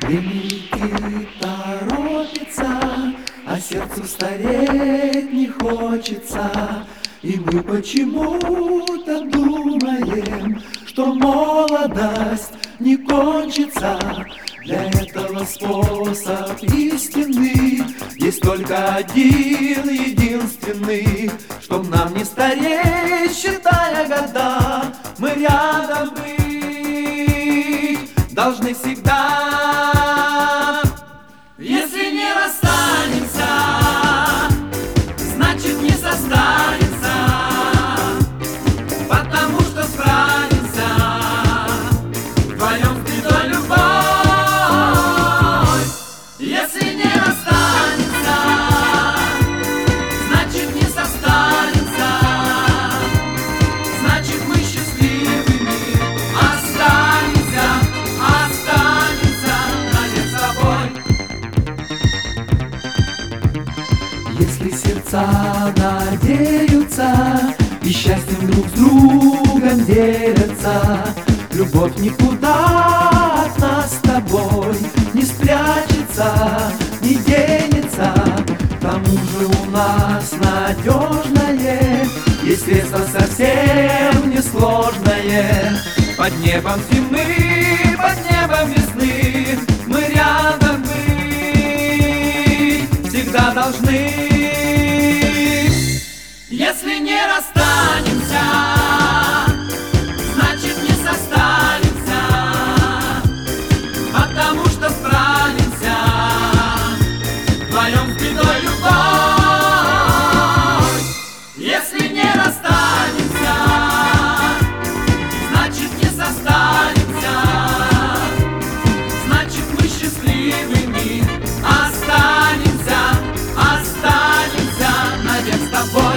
Время летит, торопится, а сердцу стареть не хочется. И мы почему-то думаем, что молодость не кончится. Для этого способ истинный есть только один, единственный. Чтоб нам не стареть, считая года, мы рядом быть должны всегда. Если не расстанемся, значит не состаримся, потому что справимся вдвоем с бедой любовь. Если не расстанемся, значит не состаримся, значит мы счастливыми останемся навек с собой. Если сердца надеются и счастьем друг с другом делятся, любовь никуда от нас с тобой не спрячется, не денется. К тому же у нас надежное есть средство совсем несложное. Под небом зимы, под небом весны мы рядом быть всегда должны. Если не расстанемся, значит не состаримся, потому что справимся вдвоем с бедой любовь. Если не расстанемся, значит не состаримся, значит мы счастливыми останемся навек с тобой.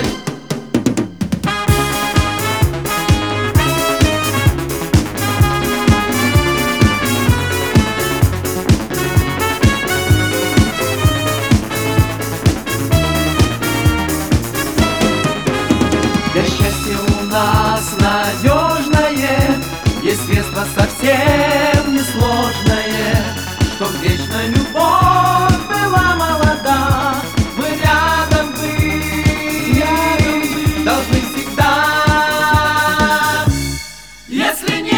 Для счастья у нас надежное есть средство совсем несложное. Чтоб вечно любовь была молода, мы рядом быть должны всегда. Если не